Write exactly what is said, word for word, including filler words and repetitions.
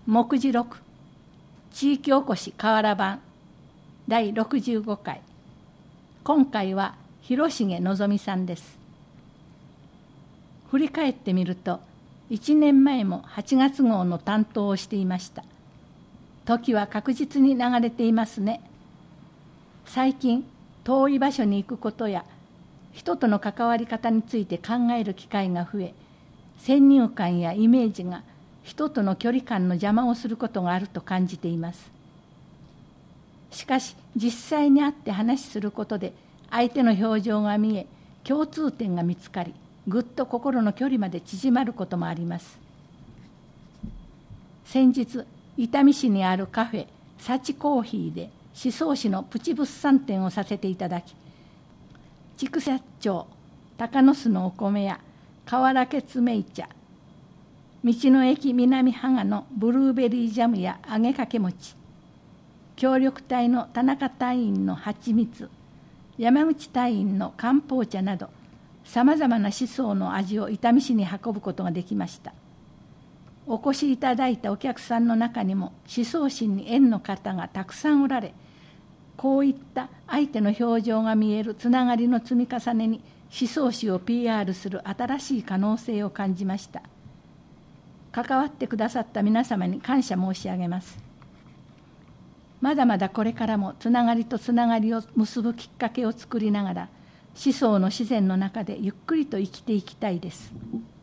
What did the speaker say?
目次録地域おこし瓦版だいろくじゅうごかい。今回は広重のぞみさんです。振り返ってみるといちねんまえもはちがつ号の担当をしていました。時は確実に流れていますね。最近遠い場所に行くことや人との関わり方について考える機会が増え、先入観やイメージが人との距離感の邪魔をすることがあると感じています。しかし実際に会って話しすることで相手の表情が見え、共通点が見つかり、ぐっと心の距離まで縮まることもあります。先日伊丹市にあるカフェ幸コーヒーで宍粟市のプチ物産展をさせていただき、筑紫町鷹の巣のお米や瓦けつめい茶、道の駅南芳賀のブルーベリージャムや揚げかけ餅、協力隊の田中隊員の蜂蜜、山口隊員の漢方茶など、さまざまな宍粟の味を伊丹市に運ぶことができました。お越しいただいたお客さんの中にも宍粟市に縁の方がたくさんおられ、こういった相手の表情が見えるつながりの積み重ねに宍粟市を ピーアール する新しい可能性を感じました。関わってくださった皆様に感謝申し上げます。まだまだこれからもつながりとつながりを結ぶきっかけを作りながら、宍粟の自然の中でゆっくりと生きていきたいです。